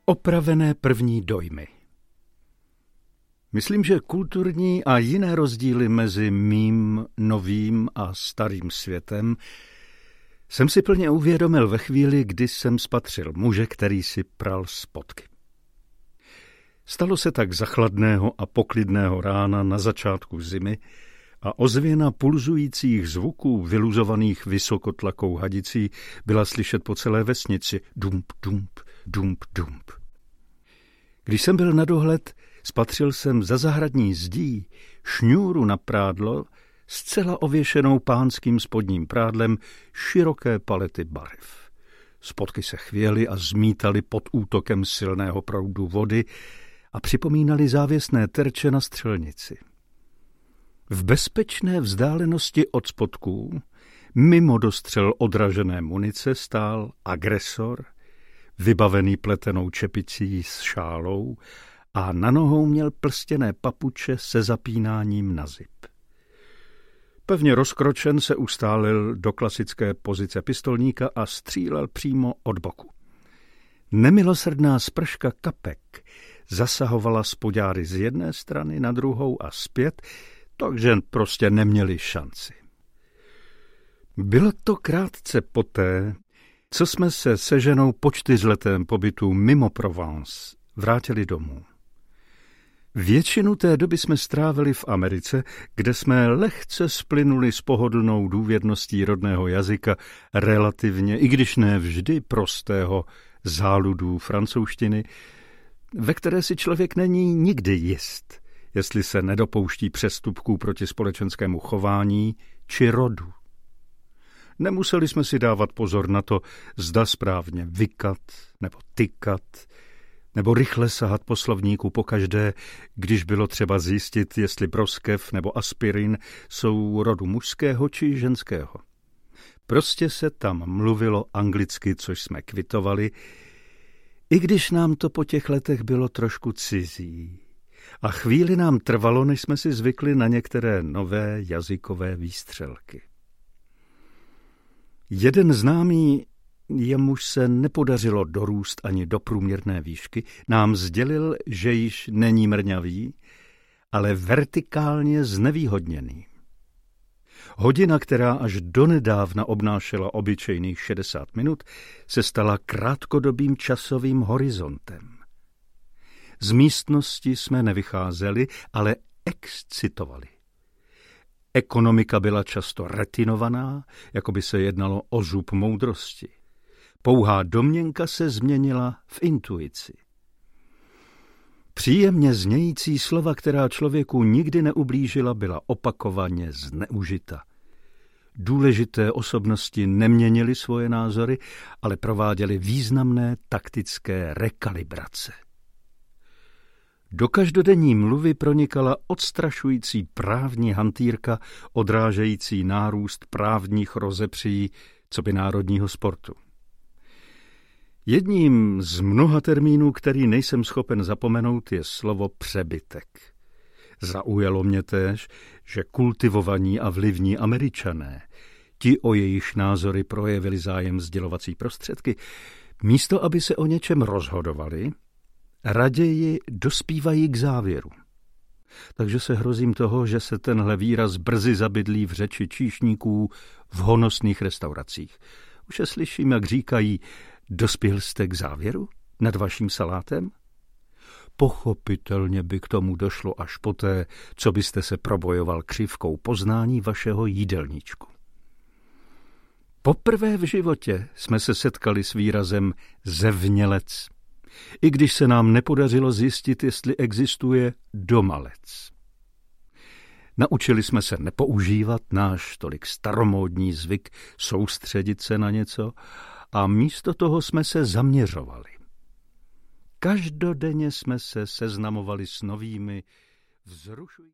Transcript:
Opravené první dojmy. Myslím, že kulturní a jiné rozdíly mezi mým novým a starým světem jsem si plně uvědomil ve chvíli, kdy jsem spatřil muže, který si pral spodky. Stalo se tak za chladného a poklidného rána na začátku zimy a ozvěna pulzujících zvuků vyluzovaných vysokotlakou hadicí byla slyšet po celé vesnici dump, dump, dump, dump. Když jsem byl na dohled, spatřil jsem za zahradní zdí šňůru na prádlo, zcela ověšenou pánským spodním prádlem široké palety barev. Spodky se chvěly a zmítaly pod útokem silného proudu vody a připomínaly závěsné terče na střelnici. V bezpečné vzdálenosti od spodků, mimo dostřel odražené munice, stál agresor, vybavený pletenou čepicí s šálou, a na nohou měl prstěné papuče se zapínáním na zip. Pevně rozkročen se ustálil do klasické pozice pistolníka a střílel přímo od boku. Nemilosrdná sprška kapek zasahovala spodňáry z jedné strany na druhou a zpět, takže prostě neměli šanci. Bylo to krátce poté, co jsme se ženou po 4letém pobytu mimo Provence vrátili domů. Většinu té doby jsme strávili v Americe, kde jsme lehce splynuli s pohodlnou důvěrností rodného jazyka relativně, i když ne vždy prostého, záludů francouzštiny, ve které si člověk není nikdy jist, jestli se nedopouští přestupků proti společenskému chování či rodu. Nemuseli jsme si dávat pozor na to, zda správně vykat nebo tykat, nebo rychle sahat po slovníku pokaždé, když bylo třeba zjistit, jestli broskev nebo aspirin jsou rodu mužského či ženského. Prostě se tam mluvilo anglicky, což jsme kvitovali, i když nám to po těch letech bylo trošku cizí. A chvíli nám trvalo, než jsme si zvykli na některé nové jazykové výstřelky. Jeden známý, jemuž se nepodařilo dorůst ani do průměrné výšky, nám sdělil, že již není mrňavý, ale vertikálně znevýhodněný. Hodina, která až donedávna obnášela obyčejných 60 minut, se stala krátkodobým časovým horizontem. Z místnosti jsme nevycházeli, ale excitovali. Ekonomika byla často retinovaná, jako by se jednalo o zub moudrosti. Pouhá domněnka se změnila v intuici. Příjemně znějící slova, která člověku nikdy neublížila, byla opakovaně zneužita. Důležité osobnosti neměnily svoje názory, ale prováděly významné taktické rekalibrace. Do každodenní mluvy pronikala odstrašující právní hantýrka, odrážející nárůst právních rozepří coby národního sportu. Jedním z mnoha termínů, který nejsem schopen zapomenout, je slovo přebytek. Zaujalo mě též, že kultivovaní a vlivní Američané, ti, o jejichž názory projevili zájem sdělovací prostředky, místo aby se o něčem rozhodovali, raději dospívají k závěru. Takže se hrozím toho, že se tenhle výraz brzy zabydlí v řeči číšníků v honosných restauracích. Už je slyším, jak říkají: dospěl jste k závěru nad vaším salátem? Pochopitelně by k tomu došlo až poté, co byste se probojoval křivkou poznání vašeho jídelníčku. Poprvé v životě jsme se setkali s výrazem zevnělec, i když se nám nepodařilo zjistit, jestli existuje domalec. Naučili jsme se nepoužívat náš tolik staromódní zvyk soustředit se na něco a místo toho jsme se zaměřovali. Každodenně jsme se seznamovali s novými vzrušujícími